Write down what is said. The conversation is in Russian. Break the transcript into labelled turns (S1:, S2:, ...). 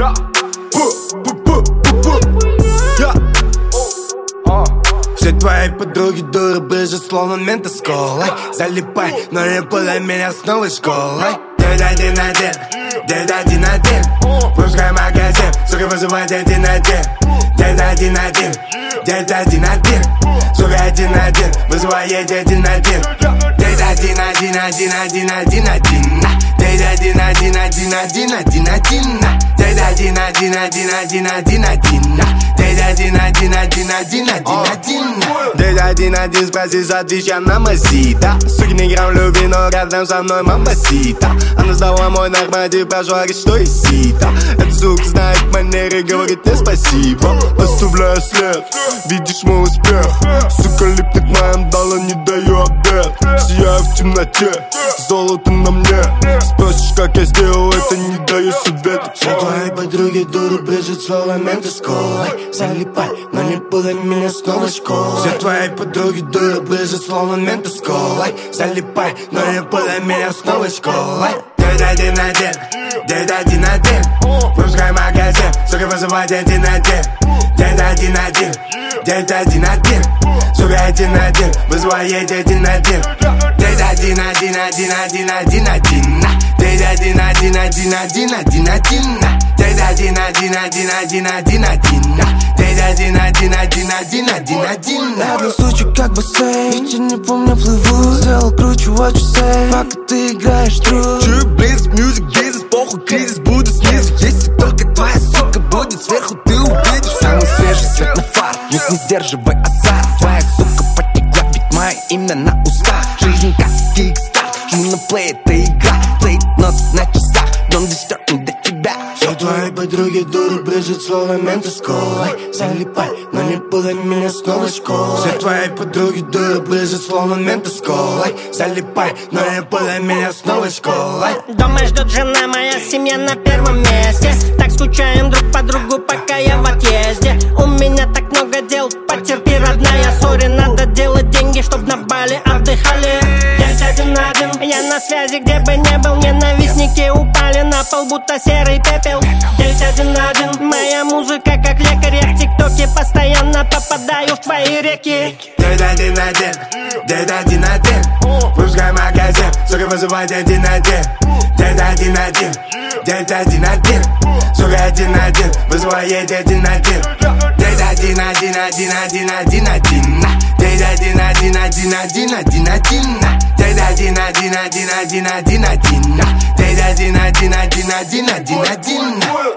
S1: Все твои подруги дуры, брызжут словно мента с колой. Залипай, но не путай меня с новой школой. Дед один, дед один, пускай магазин, сука, вызывает 1-1. Дед один, дед один, сука, 1-1, вызывает 1-1. Дед один, Дед один, Дед один, спроси за тысяч, она мазита. Суки, не играем в любви, но рядом со мной мамасита. Она сдала мой норматив, прошу, говорит, что и сита. Эта сука знает манеры, говорит мне спасибо. Оставляю след, видишь мой успех. Сука липнет к моим долларам, не даю обед. Сияю в темноте, золото на мне. Спросишь, как я сделал это, не даю совета. Все твои подруги дуры, брызжут словно менты с колой. Залипай, но не путай меня с новой школой. Все твои подруги дуры, брызжут словно менты с колой. Залипай, но не путай меня с новой школой. Дед один, пускай магазин, сука, вызывает 1-1. Дед один, сука, 1-1, вызывает 1-1. Дед один, Дед один,
S2: Одну случай как бассейн, ничего не помню, плыву. Сделал круче, what you say, пока ты играешь true.
S1: Чую близк, мьюзик, бизнес, похуй, кризис будет снизу. Если только твоя сука будет сверху, ты увидишь
S2: самый свежий свет на фар, нет, не сдерживай азарт. Твоя сука потекла, ведь мое имя на устах. Жизнь как кикстарт, жму на плей, это игра. Цейтнот на часах, don't disturb me до тебя.
S1: Все твои подруги дуры, брызжут словно менты с колой. Залипай, но не путай меня с новой школой. Все твои подруги дуры, брызжут словно менты с колой. Залипай, но не путай меня с новой школой.
S3: Дома ждет жена, моя семья на первом месте. Так скучаем друг по другу, пока я в отъезде. У меня так много дел, потерпи, родная. Сори, надо делать деньги, чтоб на Бали отдыхали. Дед один, я на связи, где бы не был. Ненавистники упали на пол, будто серый пепел. Дед один, моя музыка как лекарь. Я в ТикТоке постоянно попадаю в твои реки.
S1: Дед один, пускай магазин, сука, вызывает 1-1. Дед один, сука, 1-1, вызывает 1-1. Дед один, Дед один, Дед один,